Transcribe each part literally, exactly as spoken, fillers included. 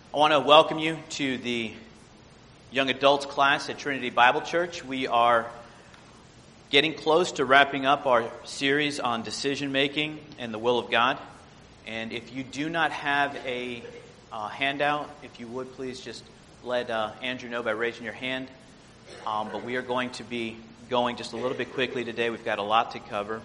I want to welcome you to the young adults class at Trinity Bible Church. We are getting close to wrapping up our series on decision making and the will of God. And if you do not have a uh, handout, if you would please just let uh, Andrew know by raising your hand. Um, but we are going to be going just a little bit quickly today. We've got a lot to cover.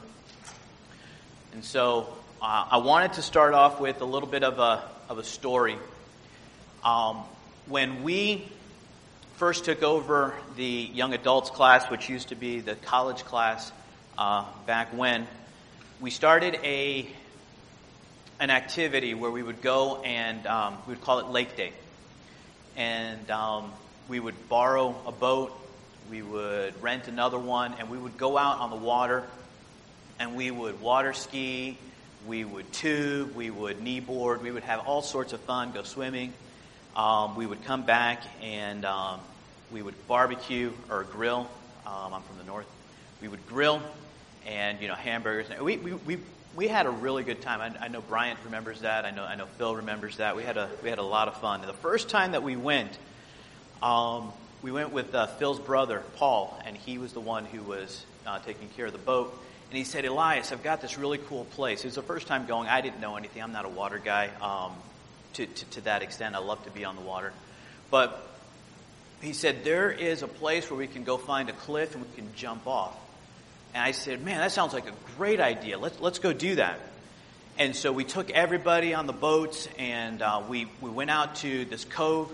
And so uh, I wanted to start off with a little bit of a of a story. Um, when we first took over the young adults class, which used to be the college class uh, back when, we started a an activity where we would go and um, we would call it Lake Day. And um, we would borrow a boat, we would rent another one, and we would go out on the water, and we would water ski, we would tube, we would kneeboard, we would have all sorts of fun, go swimming. Um, we would come back and um, we would barbecue or grill. Um, I'm from the north. We would grill and, you know, hamburgers. We we we, we had a really good time. I, I know Bryant remembers that. I know I know Phil remembers that. We had a we had a lot of fun. And the first time that we went, um, we went with uh, Phil's brother Paul, and he was the one who was uh, taking care of the boat. And he said, "Elias, I've got this really cool place." It was the first time going. I didn't know anything. I'm not a water guy. Um, To, to, to that extent. I love to be on the water. But he said, there is a place where we can go find a cliff and we can jump off. And I said, man, that sounds like a great idea. Let's let's go do that. And so we took everybody on the boats and uh, we, we went out to this cove.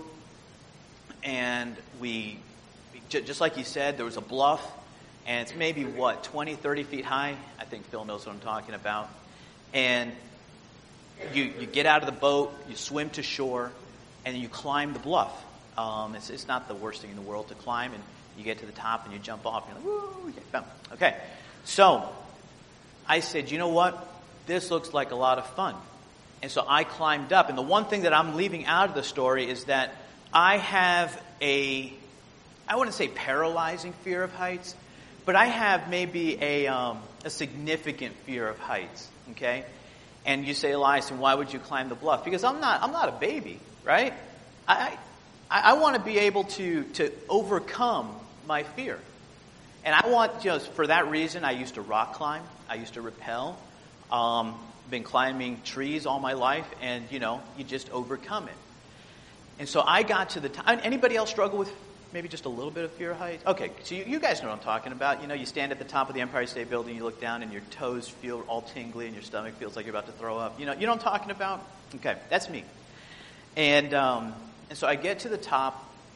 And we, just like you said, there was a bluff. And it's maybe, what, twenty, thirty feet high? I think Phil knows what I'm talking about. And You you get out of the boat, you swim to shore, and you climb the bluff. Um, it's, it's not the worst thing in the world to climb, and you get to the top and you jump off. And you're like, woo, yeah, okay. So I said, you know what? This looks like a lot of fun. And so I climbed up. And the one thing that I'm leaving out of the story is that I have a, I wouldn't say paralyzing fear of heights, but I have maybe a um, a significant fear of heights. Okay. And you say, Elias, and why would you climb the bluff? Because I'm not I'm not a baby, right? I I, I want to be able to to overcome my fear. And I want, you know, for that reason, I used to rock climb. I used to rappel. Um, been climbing trees all my life, and, you know, you just overcome it. And so I got to the time. Anybody else struggle with maybe just a little bit of fear of heights? Okay, so you, you guys know what I'm talking about. You know, you stand at the top of the Empire State Building, you look down, and your toes feel all tingly, and your stomach feels like you're about to throw up. You know, you know what I'm talking about? Okay, that's me. And um, and so I get to the top,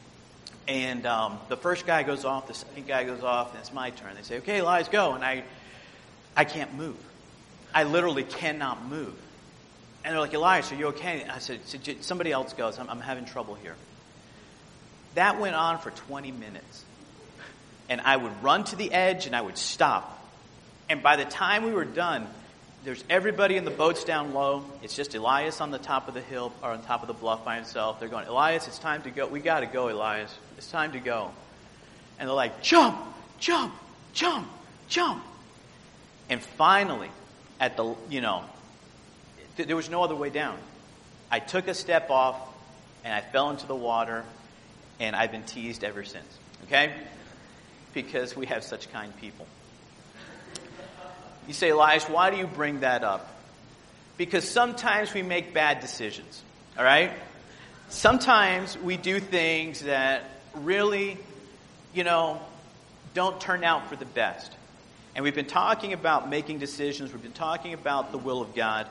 and um, the first guy goes off, the second guy goes off, and it's my turn. They say, okay, Elias, go. And I, I can't move. I literally cannot move. And they're like, Elias, are you okay? And I said, somebody else goes. I'm, I'm having trouble here. That went on for twenty minutes. And I would run to the edge and I would stop. And by the time we were done, there's everybody in the boats down low. It's just Elias on the top of the hill, or on top of the bluff by himself. They're going, Elias, it's time to go. We got to go, Elias. It's time to go. And they're like, jump, jump, jump, jump. And finally, at the, you know, th- there was no other way down. I took a step off and I fell into the water. And I've been teased ever since, okay? Because we have such kind people. You say, Elias, why do you bring that up? Because sometimes we make bad decisions, all right? Sometimes we do things that really, you know, don't turn out for the best. And we've been talking about making decisions. We've been talking about the will of God.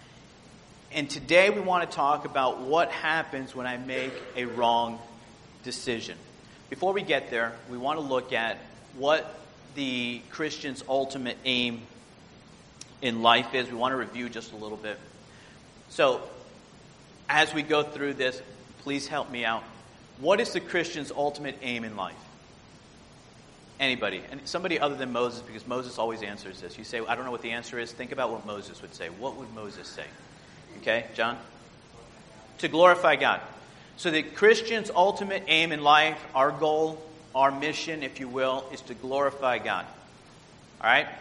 And today we want to talk about what happens when I make a wrong decision. Before we get there, we want to look at what the Christian's ultimate aim in life is. We want to review just a little bit. So, as we go through this, please help me out. What is the Christian's ultimate aim in life? Anybody? And somebody other than Moses, because Moses always answers this. You say, I don't know what the answer is. Think about what Moses would say. What would Moses say? Okay, John? To glorify God. So the Christian's ultimate aim in life, our goal, our mission, if you will, is to glorify God. All right?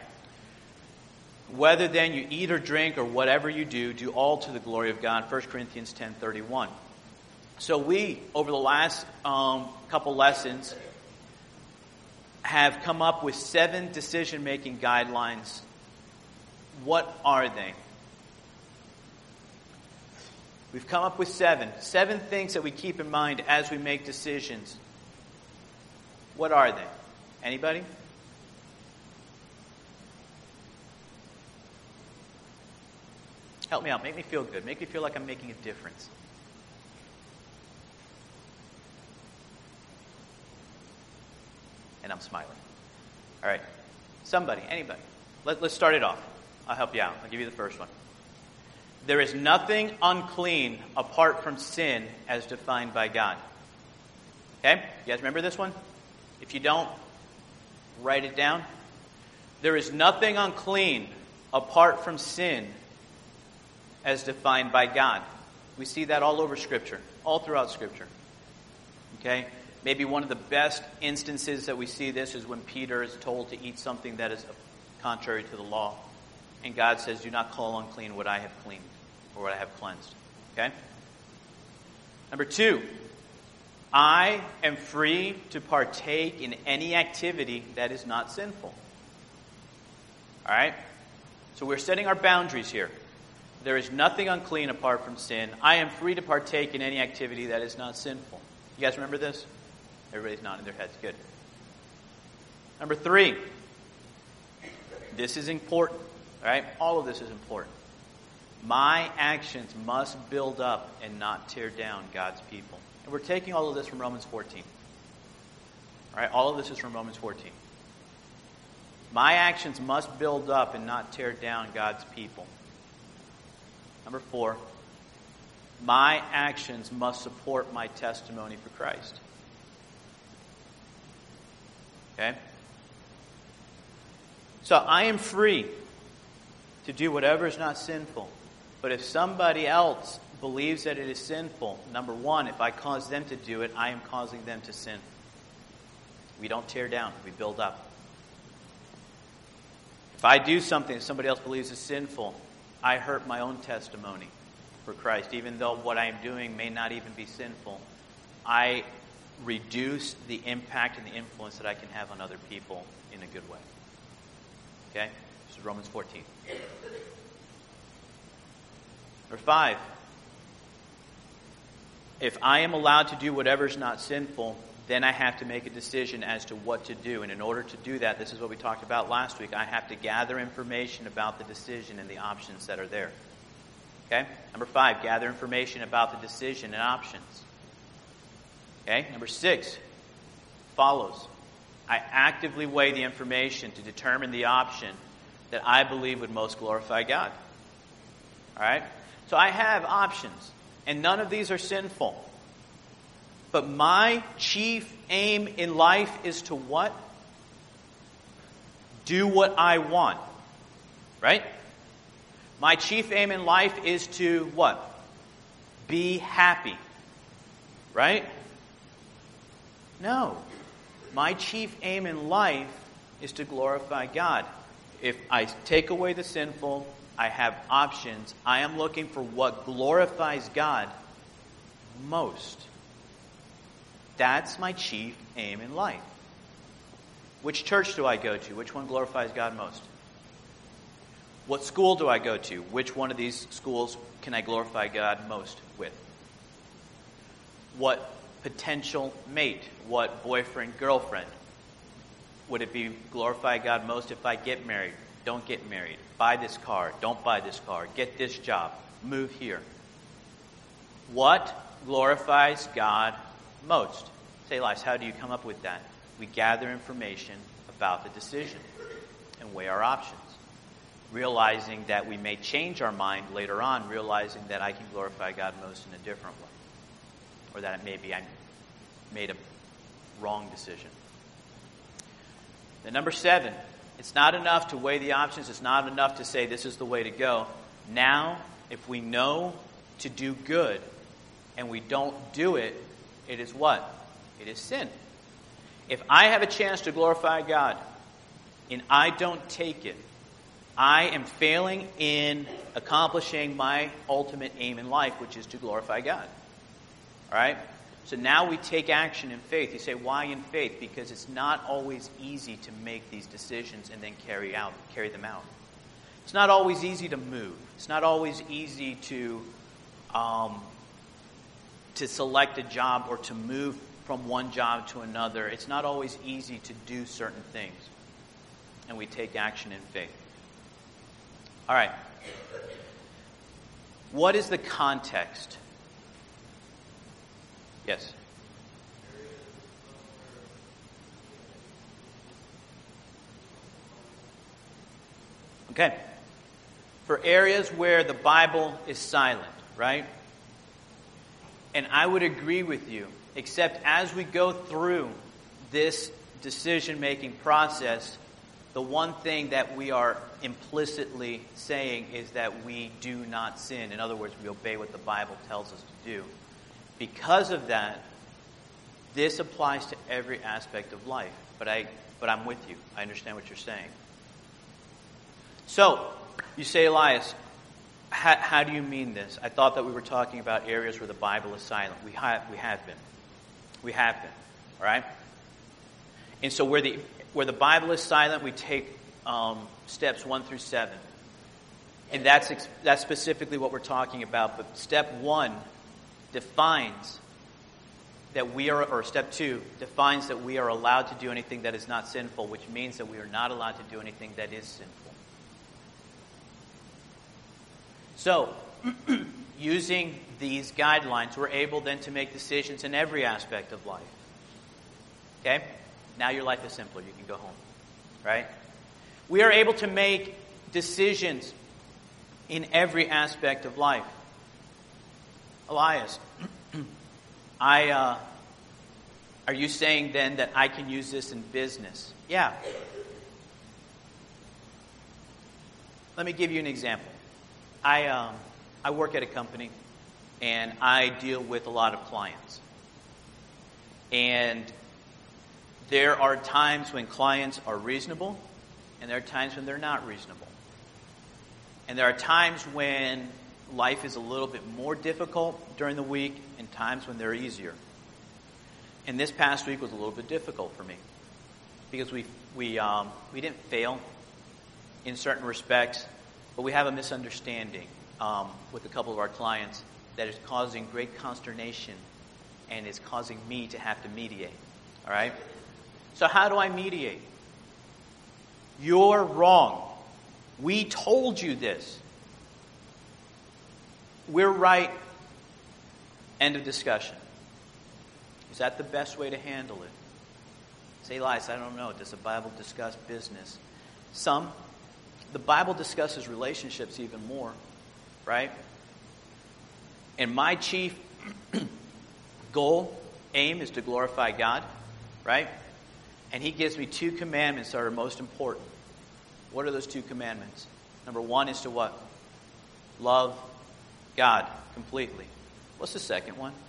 Whether then you eat or drink or whatever you do, do all to the glory of God. First Corinthians ten thirty-one. So we, over the last um, couple lessons, have come up with seven decision-making guidelines. What are they? We've come up with seven. Seven things that we keep in mind as we make decisions. What are they? Anybody? Help me out. Make me feel good. Make me feel like I'm making a difference. And I'm smiling. All right. Somebody, anybody. Let, let's start it off. I'll help you out. I'll give you the first one. There is nothing unclean apart from sin as defined by God. Okay? You guys remember this one? If you don't, write it down. There is nothing unclean apart from sin as defined by God. We see that all over Scripture, all throughout Scripture. Okay? Maybe one of the best instances that we see this is when Peter is told to eat something that is contrary to the law. And God says, do not call unclean what I have cleaned, or what I have cleansed. Okay? Number two, I am free to partake in any activity that is not sinful. All right? So we're setting our boundaries here. There is nothing unclean apart from sin. I am free to partake in any activity that is not sinful. You guys remember this? Everybody's nodding their heads. Good. Number three. This is important. All right? All of this is important. My actions must build up and not tear down God's people. And we're taking all of this from Romans fourteen. All right? All of this is from Romans fourteen. My actions must build up and not tear down God's people. Number four, my actions must support my testimony for Christ. Okay? So I am free to do whatever is not sinful. But if somebody else believes that it is sinful, number one, if I cause them to do it, I am causing them to sin. We don't tear down, we build up. If I do something that somebody else believes is sinful, I hurt my own testimony for Christ. Even though what I am doing may not even be sinful, I reduce the impact and the influence that I can have on other people in a good way. Okay? This is Romans fourteen. Number five. If I am allowed to do whatever is not sinful, then I have to make a decision as to what to do. And in order to do that, this is what we talked about last week, I have to gather information about the decision and the options that are there. Okay? Number five, gather information about the decision and options. Okay? Number six, follows. I actively weigh the information to determine the option that I believe would most glorify God. All right? So I have options, and none of these are sinful. But my chief aim in life is to what? Do what I want. Right? My chief aim in life is to what? Be happy. Right? No. My chief aim in life is to glorify God. If I take away the sinful, I have options. I am looking for what glorifies God most. That's my chief aim in life. Which church do I go to? Which one glorifies God most? What school do I go to? Which one of these schools can I glorify God most with? What potential mate? What boyfriend, girlfriend? Would it be glorify God most if I get married? Don't get married. Buy this car. Don't buy this car. Get this job. Move here. What glorifies God most? Say, Elias, how do you come up with that? We gather information about the decision and weigh our options. Realizing that we may change our mind later on, realizing that I can glorify God most in a different way. Or that maybe I made a wrong decision. Then number seven, it's not enough to weigh the options. It's not enough to say this is the way to go. Now, if we know to do good and we don't do it, it is what? It is sin. If I have a chance to glorify God and I don't take it, I am failing in accomplishing my ultimate aim in life, which is to glorify God. All right? So now we take action in faith. You say, why in faith? Because it's not always easy to make these decisions and then carry out, carry them out. It's not always easy to move. It's not always easy to um, to select a job or to move from one job to another. It's not always easy to do certain things. And we take action in faith. All right. What is the context? Yes. Okay. For areas where the Bible is silent, right? And I would agree with you, except as we go through this decision-making process, the one thing that we are implicitly saying is that we do not sin. In other words, we obey what the Bible tells us to do. Because of that, this applies to every aspect of life. But I, but I'm with you. I understand what you're saying. So, you say, Elias, how, how do you mean this? I thought that we were talking about areas where the Bible is silent. We have, we have been. We have been. All right? And so where the where the Bible is silent, we take um, steps one through seven. And that's that's specifically what we're talking about. But step one defines that we are, or step two defines that we are allowed to do anything that is not sinful, which means that we are not allowed to do anything that is sinful. So, using these guidelines, we're able then to make decisions in every aspect of life. Okay? Now your life is simpler. You can go home. Right? We are able to make decisions in every aspect of life. Elias, I, uh, are you saying then that I can use this in business? Yeah. Let me give you an example. I um, I work at a company, and I deal with a lot of clients. And there are times when clients are reasonable, and there are times when they're not reasonable. And there are times when life is a little bit more difficult during the week, and times when they're easier. And this past week was a little bit difficult for me, because we we um, we didn't fail in certain respects. But we have a misunderstanding um, with a couple of our clients that is causing great consternation and is causing me to have to mediate. All right? So how do I mediate? You're wrong. We told you this. We're right. End of discussion. Is that the best way to handle it? Say, Elias, I don't know. Does the Bible discuss business? Some. The Bible discusses relationships even more, right? And my chief goal, aim, is to glorify God, right? And He gives me two commandments that are most important. What are those two commandments? Number one is to what? Love God completely. What's the second one?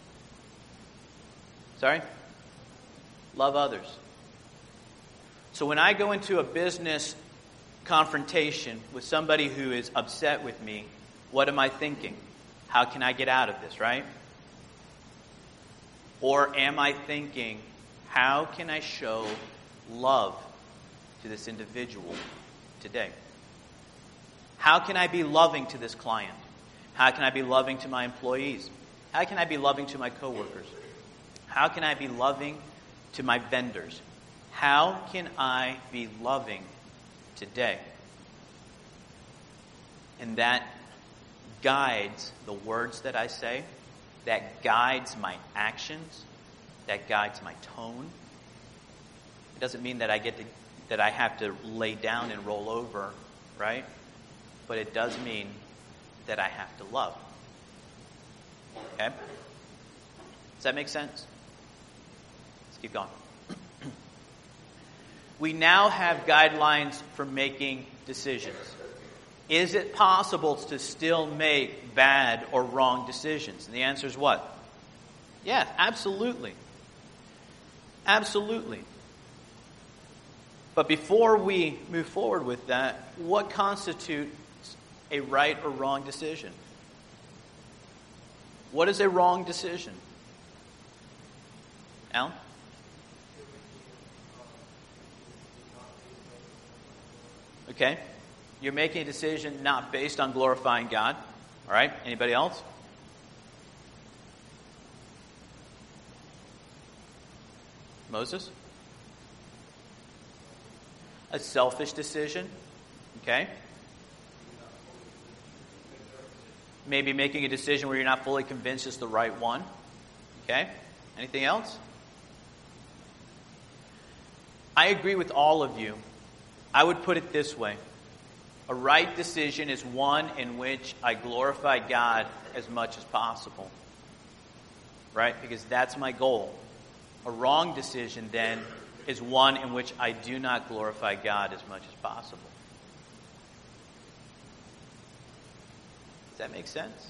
Sorry? Love others. So when I go into a business confrontation with somebody who is upset with me, what am I thinking? How can I get out of this, right? Or am I thinking, how can I show love to this individual today? How can I be loving to this client? How can I be loving to my employees? How can I be loving to my coworkers? How can I be loving to my vendors? How can I be loving today? And that guides the words that I say, that guides my actions, that guides my tone. It doesn't mean that I get to, that I have to lay down and roll over, right? But it does mean that I have to love. Okay? Does that make sense? Let's keep going. We now have guidelines for making decisions. Is it possible to still make bad or wrong decisions? And the answer is what? Yeah, absolutely. Absolutely. But before we move forward with that, what constitutes a right or wrong decision? What is a wrong decision? Alan? Okay. You're making a decision not based on glorifying God. All right. Anybody else? Moses? A selfish decision. Okay. Maybe making a decision where you're not fully convinced is the right one. Okay. Anything else? I agree with all of you. I would put it this way. A right decision is one in which I glorify God as much as possible. Right? Because that's my goal. A wrong decision, then, is one in which I do not glorify God as much as possible. Does that make sense?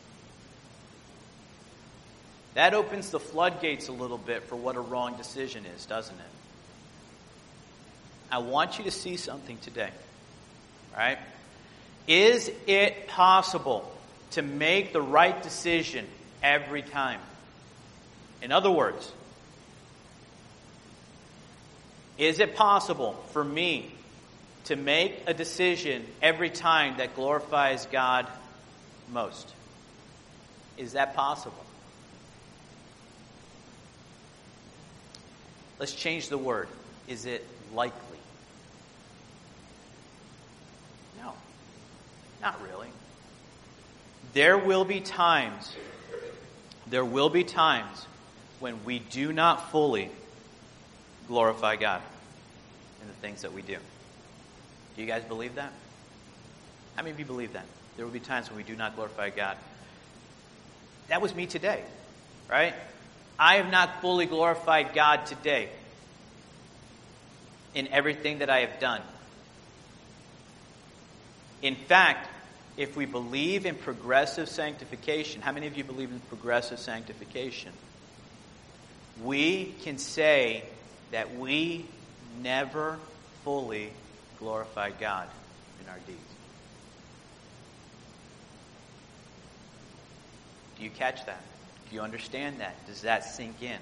That opens the floodgates a little bit for what a wrong decision is, doesn't it? I want you to see something today. All right? Is it possible to make the right decision every time? In other words, is it possible for me to make a decision every time that glorifies God most? Is that possible? Let's change the word. Is it likely? No, not really. There will be times, there will be times when we do not fully glorify God in the things that we do. Do you guys believe that? How many of you believe that? There will be times when we do not glorify God. That was me today, right? I have not fully glorified God today in everything that I have done. In fact, if we believe in progressive sanctification, how many of you believe in progressive sanctification? We can say that we never fully glorify God in our deeds. Do you catch that? Do you understand that? Does that sink in?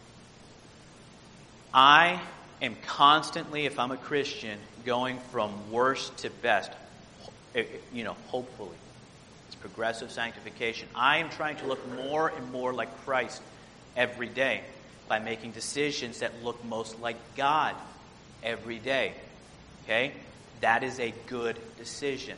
I am constantly, if I'm a Christian, going from worst to best. You know, hopefully. It's progressive sanctification. I am trying to look more and more like Christ every day by making decisions that look most like God every day. Okay? That is a good decision.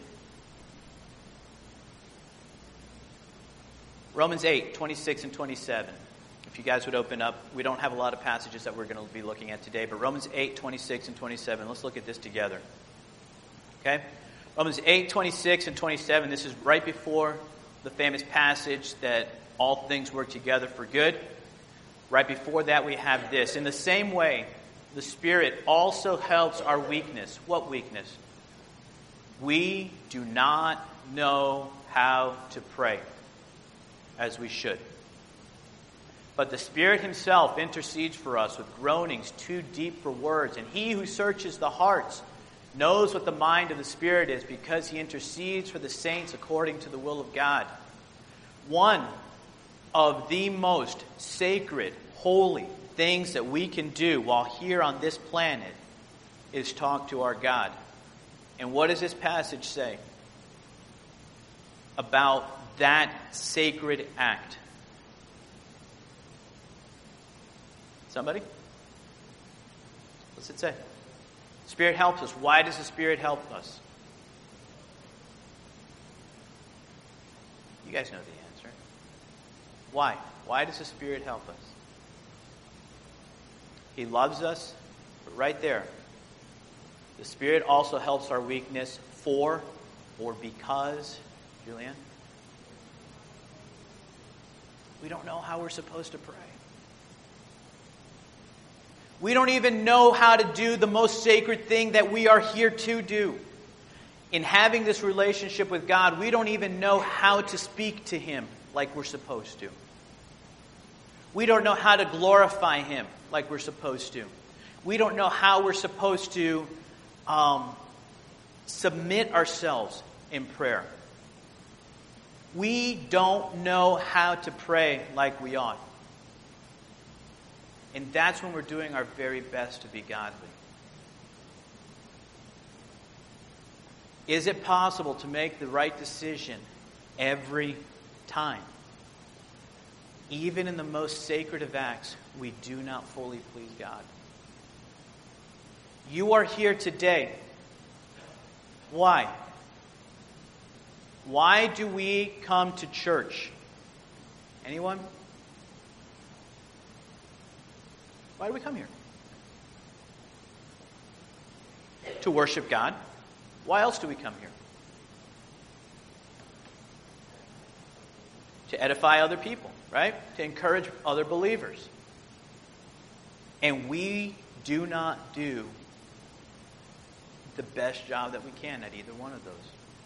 Romans eight, twenty-six and twenty-seven. If you guys would open up, we don't have a lot of passages that we're going to be looking at today, but Romans eight, twenty-six and twenty-seven. Let's look at this together. Okay? Romans eight, twenty-six and twenty-seven. This is right before the famous passage that all things work together for good. Right before that we have this. In the same way, the Spirit also helps our weakness. What weakness? We do not know how to pray as we should. But the Spirit Himself intercedes for us with groanings too deep for words. And He who searches the hearts knows what the mind of the Spirit is, because He intercedes for the saints according to the will of God. One of the most sacred, holy things that we can do while here on this planet is talk to our God. And what does this passage say about that sacred act? Somebody? What's it say? Spirit helps us. Why does the Spirit help us? You guys know the answer. Why? Why does the Spirit help us? He loves us, but right there, the Spirit also helps our weakness for or because, Julianne, we don't know how we're supposed to pray. We don't even know how to do the most sacred thing that we are here to do. In having this relationship with God, we don't even know how to speak to Him like we're supposed to. We don't know how to glorify Him like we're supposed to. We don't know how we're supposed to um, submit ourselves in prayer. We don't know how to pray like we ought. And that's when we're doing our very best to be godly. Is it possible to make the right decision every time? Even in the most sacred of acts, we do not fully please God. You are here today. Why? Why do we come to church? Anyone? Why do we come here? To worship God. Why else do we come here? To edify other people, right? To encourage other believers. And we do not do the best job that we can at either one of those.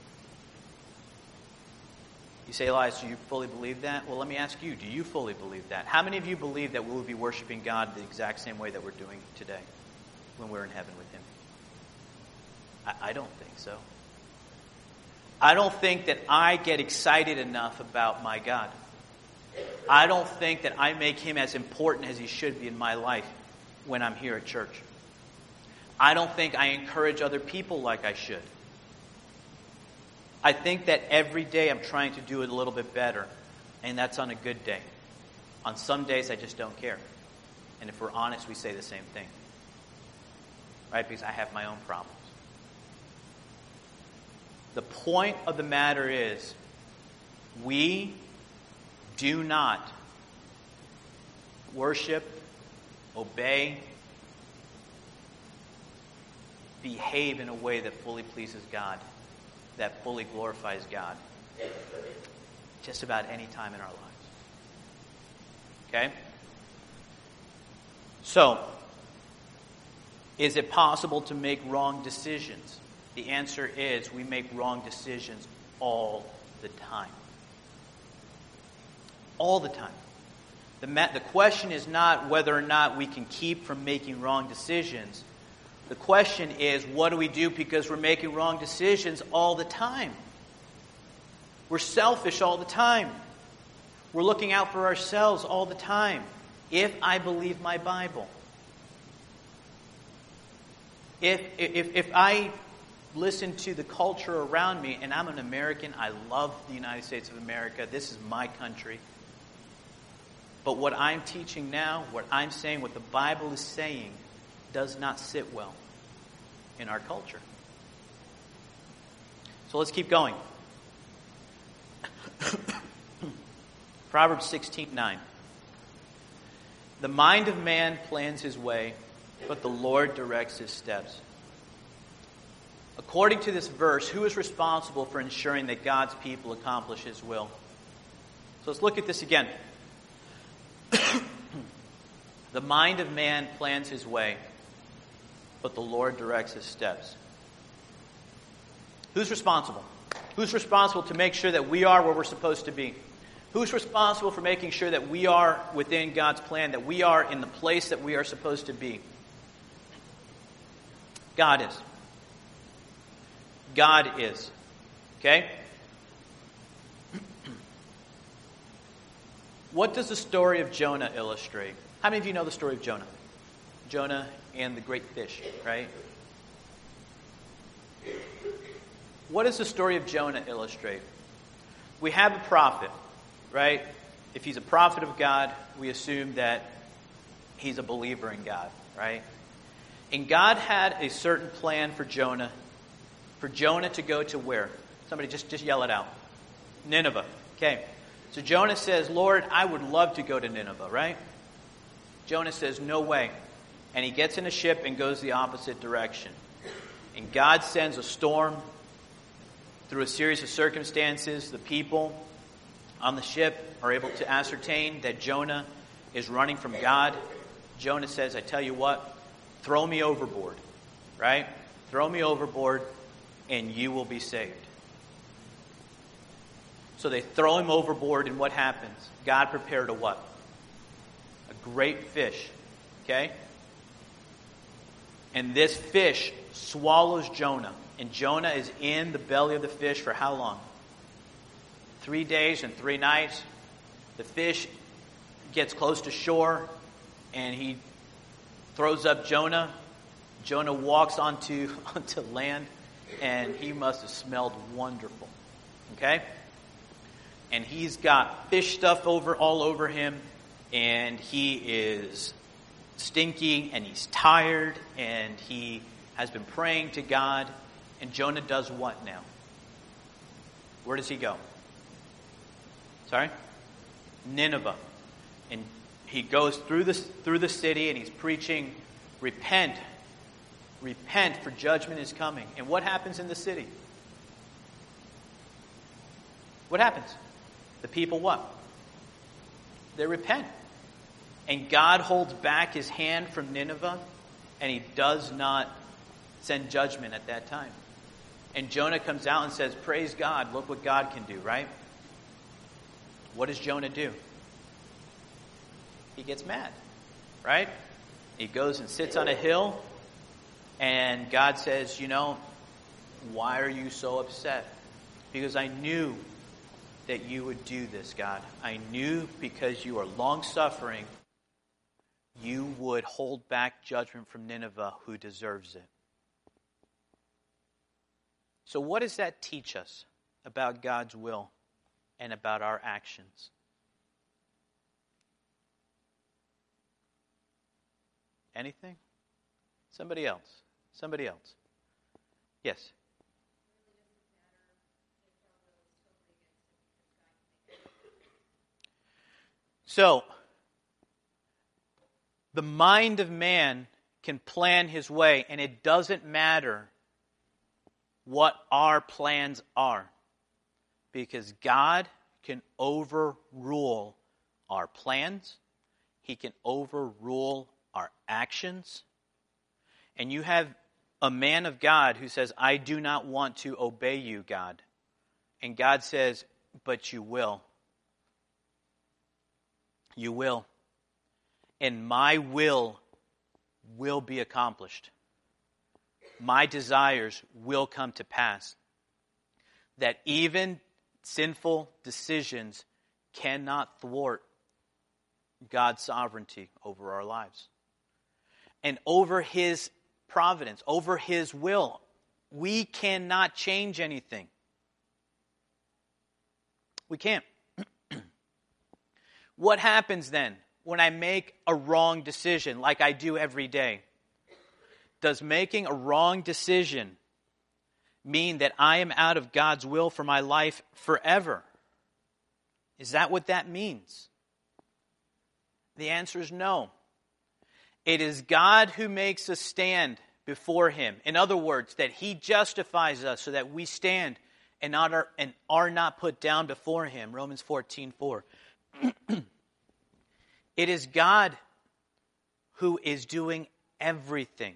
You say, Elias, do you fully believe that? Well, let me ask you, do you fully believe that? How many of you believe that we will be worshiping God the exact same way that we're doing today when we're in heaven with Him? I, I don't think so. I don't think that I get excited enough about my God. I don't think that I make Him as important as He should be in my life when I'm here at church. I don't think I encourage other people like I should. I think that every day I'm trying to do it a little bit better, and that's on a good day. On some days, I just don't care. And if we're honest, we say the same thing. Right? Because I have my own problems. The point of the matter is, we do not worship, obey, behave in a way that fully pleases God, that fully glorifies God, just about any time in our lives. Okay? So, is it possible to make wrong decisions? The answer is we make wrong decisions all the time. All the time. The, ma- the question is not whether or not we can keep from making wrong decisions. The question is, what do we do because we're making wrong decisions all the time? We're selfish all the time. We're looking out for ourselves all the time. If I believe my Bible. If, if, if I listen to the culture around me, and I'm an American, I love the United States of America, this is my country. But what I'm teaching now, what I'm saying, what the Bible is saying, does not sit well in our culture. So let's keep going. Proverbs sixteen nine. The mind of man plans his way, but the Lord directs his steps. According to this verse, who is responsible for ensuring that God's people accomplish His will? So let's look at this again. The mind of man plans his way, but the Lord directs his steps. Who's responsible? Who's responsible to make sure that we are where we're supposed to be? Who's responsible for making sure that we are within God's plan, that we are in the place that we are supposed to be? God is. God is. Okay? What does the story of Jonah illustrate? How many of you know the story of Jonah? Jonah and the great fish, right? What does the story of Jonah illustrate? We have a prophet, right? If he's a prophet of God, we assume that he's a believer in God, right? And God had a certain plan for Jonah, for Jonah to go to where? Somebody just, just yell it out. Nineveh. Okay. So Jonah says, Lord, I would love to go to Nineveh, right? Jonah says, no way. And he gets in a ship and goes the opposite direction. And God sends a storm. Through a series of circumstances, the people on the ship are able to ascertain that Jonah is running from God. Jonah says, I tell you what, throw me overboard, right? Throw me overboard and you will be saved. So they throw him overboard, and what happens? God prepared a what? A great fish, okay? And this fish swallows Jonah. And Jonah is in the belly of the fish for how long? Three days and three nights. The fish gets close to shore. and he throws up Jonah. Jonah walks onto, onto land, and he must have smelled wonderful. Okay? And he's got fish stuff over all over him, and he is stinky, and he's tired, and he has been praying to God. And Jonah does what now? Where does he go? Sorry? Nineveh. And he goes through the, through the city, and he's preaching, repent, repent, for judgment is coming. And what happens in the city? What happens? The people what? They repent. And God holds back his hand from Nineveh, and he does not send judgment at that time. And Jonah comes out and says, praise God, look what God can do, right? What does Jonah do? He gets mad, right? He goes and sits on a hill, and God says, you know, why are you so upset? Because I knew that you would do this, God. I knew because you are long-suffering, you would hold back judgment from Nineveh, who deserves it. So what does that teach us about God's will and about our actions? Anything? Somebody else. Somebody else. Yes. So, the mind of man can plan his way, and it doesn't matter what our plans are, because God can overrule our plans. He can overrule our actions. And you have a man of God who says, I do not want to obey you, God. And God says, but you will. You will. And my will will be accomplished. My desires will come to pass. That even sinful decisions cannot thwart God's sovereignty over our lives. And over his providence, over his will, we cannot change anything. We can't. What happens then when I make a wrong decision like I do every day? Does making a wrong decision mean that I am out of God's will for my life forever? Is that what that means? The answer is no. It is God who makes us stand before him. In other words, that he justifies us so that we stand and, not are, and are not put down before him. Romans fourteen four. It is God who is doing everything.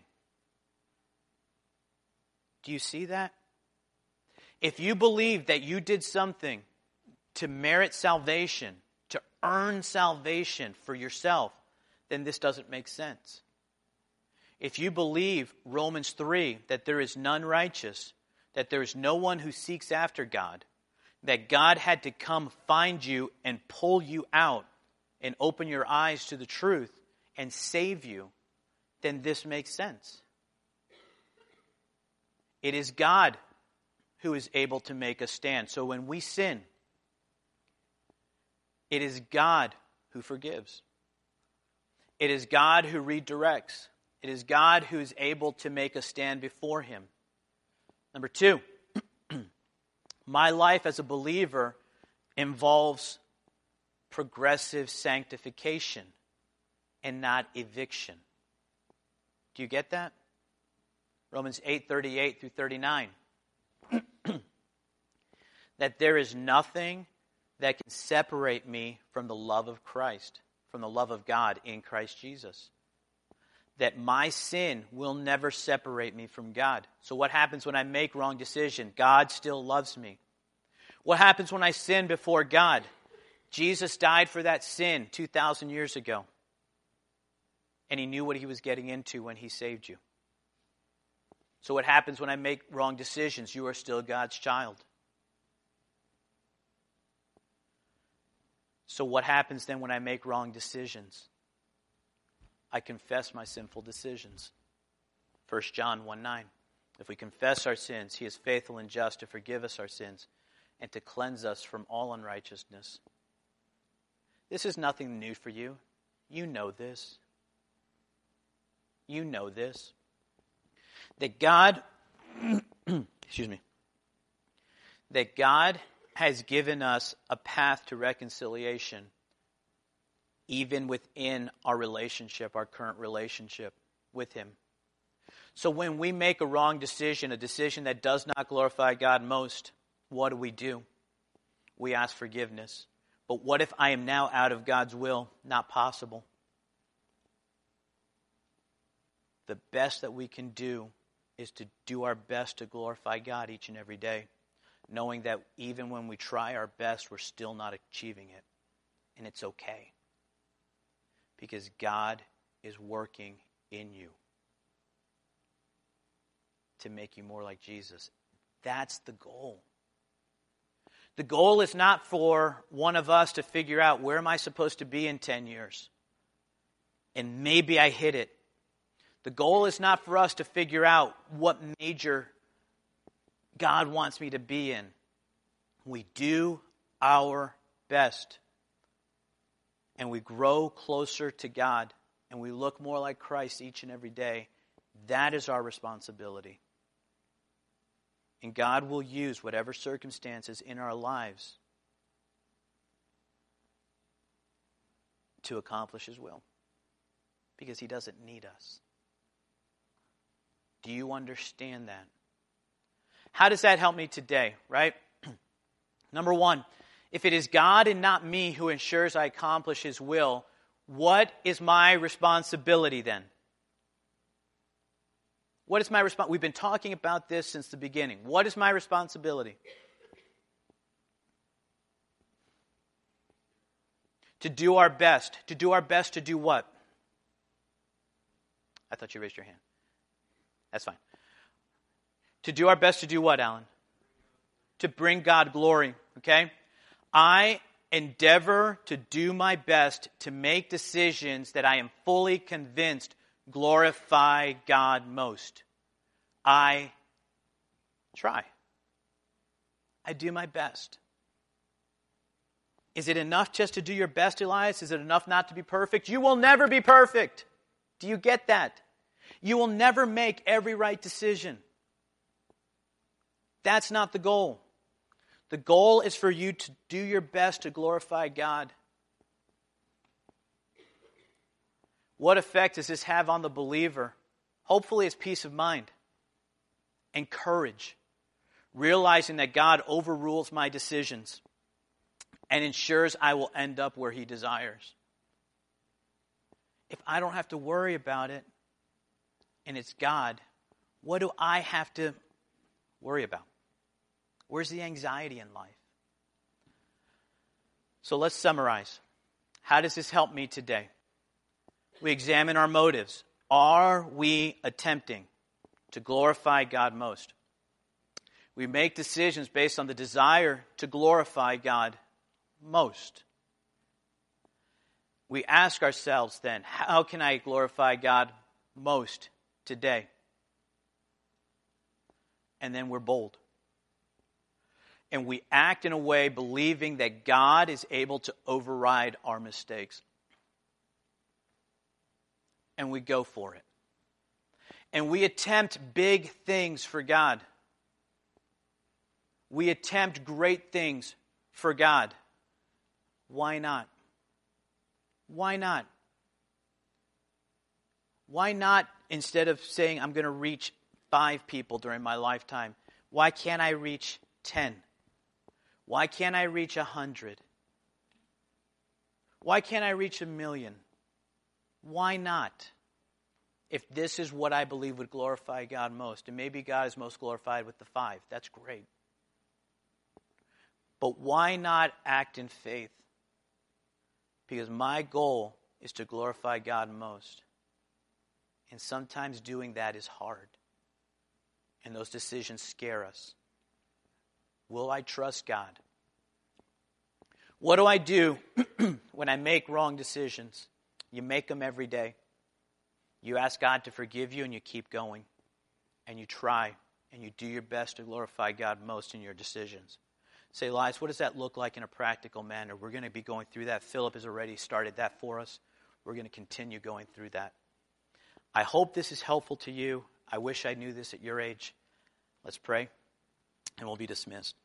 Do you see that? If you believe that you did something to merit salvation, to earn salvation for yourself, then this doesn't make sense. If you believe Romans three, that there is none righteous, that there is no one who seeks after God, that God had to come find you and pull you out and open your eyes to the truth and save you, then this makes sense. It is God who is able to make us stand. So when we sin, it is God who forgives. It is God who redirects. It is God who is able to make us stand before him. Number two, my life as a believer involves progressive sanctification and not eviction. Do you get that? Romans eight thirty-eight through thirty-nine. That there is nothing that can separate me from the love of Christ, from the love of God in Christ Jesus. That my sin will never separate me from God. So what happens when I make wrong decision? God still loves me. What happens when I sin before God? Jesus died for that sin two thousand years ago. And he knew what he was getting into when he saved you. So what happens when I make wrong decisions? You are still God's child. So what happens then when I make wrong decisions? I confess my sinful decisions. First John one nine. If we confess our sins, he is faithful and just to forgive us our sins and to cleanse us from all unrighteousness. This is nothing new for you. You know this. You know this. That God, excuse me, that God has given us a path to reconciliation even within our relationship, our current relationship with him. So when we make a wrong decision, a decision that does not glorify God most, what do we do? We ask forgiveness. But what if I am now out of God's will? Not possible. The best that we can do is to do our best to glorify God each and every day, knowing that even when we try our best, we're still not achieving it. And it's okay. Because God is working in you to make you more like Jesus. That's the goal. The goal is not for one of us to figure out, where am I supposed to be in ten years? And maybe I hit it. The goal is not for us to figure out what major God wants me to be in. We do our best. And we grow closer to God. And we look more like Christ each and every day. That is our responsibility. And God will use whatever circumstances in our lives to accomplish his will. Because he doesn't need us. Do you understand that? How does that help me today, right? Number one, if it is God and not me who ensures I accomplish his will, what is my responsibility then? What is my response? We've been talking about this since the beginning. What is my responsibility? To do our best. To do our best to do what? I thought you raised your hand. That's fine. To do our best to do what, Alan? To bring God glory, okay? I endeavor to do my best to make decisions that I am fully convinced glorify God most. I try. I do my best. Is it enough just to do your best, Elias? Is it enough not to be perfect? You will never be perfect. Do you get that? You will never make every right decision. That's not the goal. The goal is for you to do your best to glorify God. What effect does this have on the believer? Hopefully it's peace of mind and courage, realizing that God overrules my decisions and ensures I will end up where he desires. If I don't have to worry about it, and it's God, what do I have to worry about? Where's the anxiety in life? So let's summarize. How does this help me today? We examine our motives. Are we attempting to glorify God most? We make decisions based on the desire to glorify God most. We ask ourselves then, how can I glorify God most today? And then we're bold. And we act in a way believing that God is able to override our mistakes. And we go for it. And we attempt big things for God. We attempt great things for God. Why not? Why not? Why not, instead of saying I'm going to reach five people during my lifetime, why can't I reach ten? Why can't I reach a hundred? Why can't I reach a million? Why not? If this is what I believe would glorify God most, and maybe God is most glorified with the five, that's great. But why not act in faith? Because my goal is to glorify God most. And sometimes doing that is hard. And those decisions scare us. Will I trust God? What do I do when I make wrong decisions? You make them every day. You ask God to forgive you and you keep going. And you try and you do your best to glorify God most in your decisions. Say, Elias, what does that look like in a practical manner? We're going to be going through that. Philip has already started that for us. We're going to continue going through that. I hope this is helpful to you. I wish I knew this at your age. Let's pray, and we'll be dismissed.